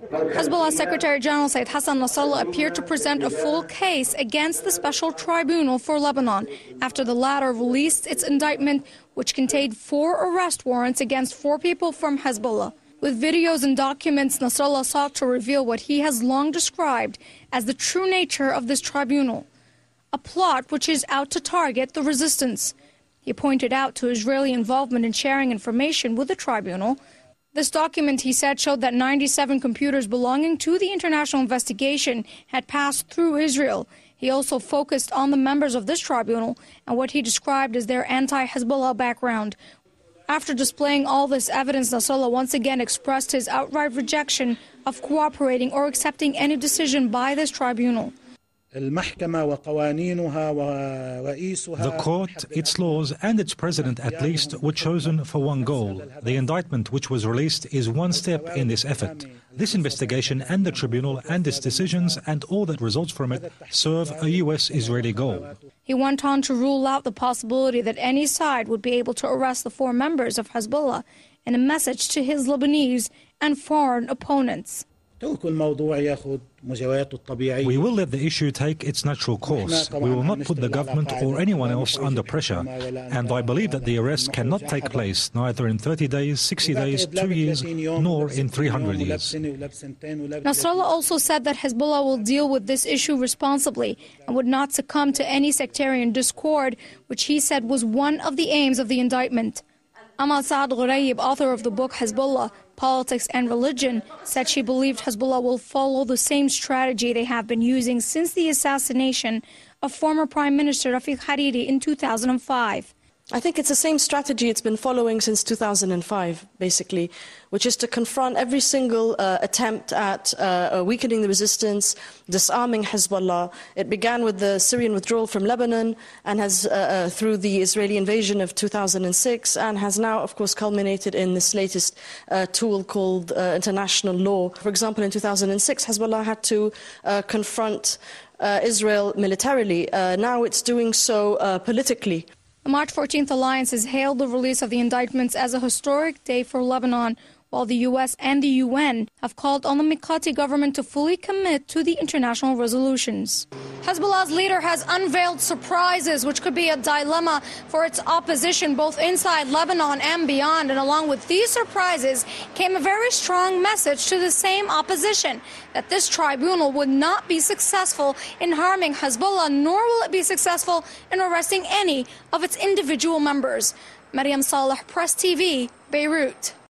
Hezbollah Secretary General Said Hassan Nasrallah appeared to present a full case against the Special Tribunal for Lebanon after the latter released its indictment, which contained 4 arrest warrants against 4 people from Hezbollah. With videos and documents, Nasrallah sought to reveal what he has long described as the true nature of this tribunal, a plot which is out to target the resistance. He pointed out to Israeli involvement in sharing information with the tribunal. This document, he said, showed that 97 computers belonging to the international investigation had passed through Israel. He also focused on the members of this tribunal and what he described as their anti-Hezbollah background. After displaying all this evidence, Nasrallah once again expressed his outright rejection of cooperating or accepting any decision by this tribunal. The court, its laws and its president at least were chosen for one goal. The indictment which was released is one step in this effort. This investigation and the tribunal and its decisions and all that results from it serve a US-Israeli goal. He went on to rule out the possibility that any side would be able to arrest the 4 members of Hezbollah in a message to his Lebanese and foreign opponents. We will let the issue take its natural course. We will not put the government or anyone else under pressure. And I believe that the arrest cannot take place neither in 30 days, 60 days, 2 years, nor in 300 years. Nasrallah also said that Hezbollah will deal with this issue responsibly and would not succumb to any sectarian discord, which he said was one of the aims of the indictment. Amal Saad Ghuraib, author of the book Hezbollah, Politics and Religion, said she believed Hezbollah will follow the same strategy they have been using since the assassination of former Prime Minister Rafiq Hariri in 2005. I think it's the same strategy it's been following since 2005, basically, which is to confront every single attempt at weakening the resistance, disarming Hezbollah. It began with the Syrian withdrawal from Lebanon and has, through the Israeli invasion of 2006, and has now, of course, culminated in this latest tool called international law. For example, in 2006, Hezbollah had to confront Israel militarily. Now it's doing so politically. The March 14th Alliance has hailed the release of the indictments as a historic day for Lebanon, while the U.S. and the UN have called on the Mikati government to fully commit to the international resolutions. Hezbollah's leader has unveiled surprises, which could be a dilemma for its opposition both inside Lebanon and beyond. And along with these surprises came a very strong message to the same opposition, that this tribunal would not be successful in harming Hezbollah, nor will it be successful in arresting any of its individual members. Maryam Saleh, Press TV, Beirut.